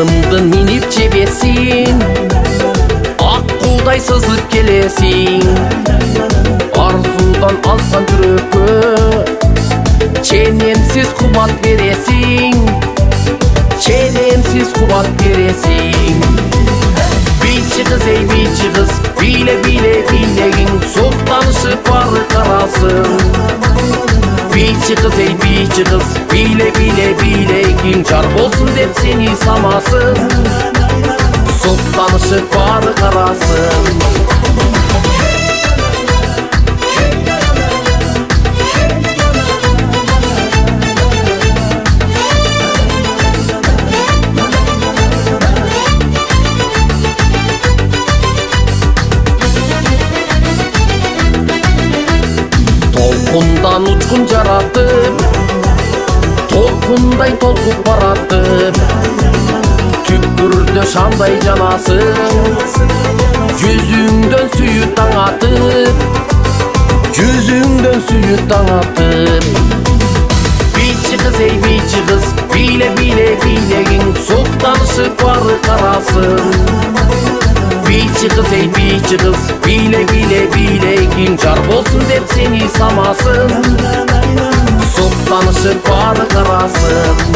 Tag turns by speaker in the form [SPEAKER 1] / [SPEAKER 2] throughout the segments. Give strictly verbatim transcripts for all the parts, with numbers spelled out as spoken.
[SPEAKER 1] Атыңды минип жебесиң, ак кулдай сызып келесиң. Арзудан алсан жүрөккө ченемсиз кубат бересиң, ченемсиз кубат бересиң. Бийчи кыз, эй бийчи кыз, бийле бийле бийлегиң, суктанышып бары карасын. Бийчи кыз, эй бийчи кыз, бийле бийле бийлегиң, жар болсун деп сени самасын. Суктанышып бары карасын. Толкундан учкун жаратып, толкундай толкуп баратып, түкпүрдө шамдай жанасың. Жүзүңдөн сүйүт таң атып, жүзүңдөн сүйүт таң атып. Бийчи кыз, эй бийчи кыз, бийле бийле бийлегиң, суктанышып бары карасын. Бийчи кыз, эй бийчи кыз, бийле бийле бийлегиң, жар болсун деп сени самасын. Суктанышып бары карасын.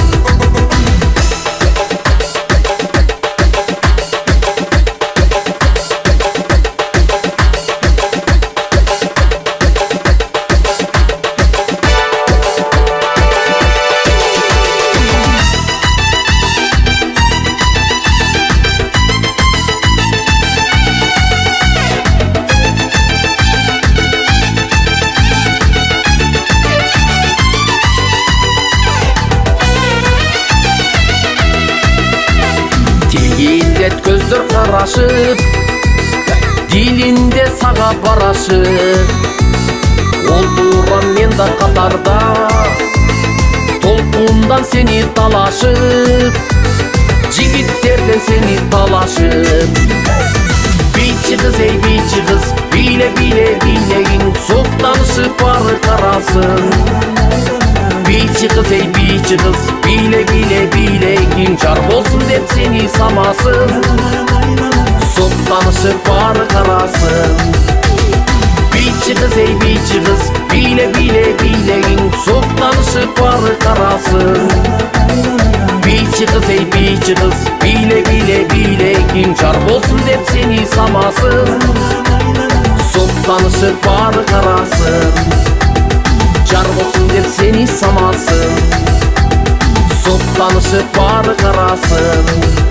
[SPEAKER 1] Тегилет көздөр карашып, дилинде сага барашып. Олдурам мен да катарда, толкундан сени талашып, жигиттерден сени талашып. Бийчи кыз, эй бийчи кыз, бийле бийле бийлегиң, суктанышып бары карасын. Бийчи кыз, эй бийчи кыз, бийле бийле бийлегиң, жар болсун деп сени самасын. Суктанышып бары карасын. Бийчи кыз, эй бийчи кыз, бийле бийле бийлегиң, суктанышып бары карасын. Бийчи кыз, эй бийчи кыз, бийле бийле бийлегиң, жар болсун деп сени самасын. Суктанышып бары карасын. Жар болсун деп сени самасын. Суктанышып бары карасын.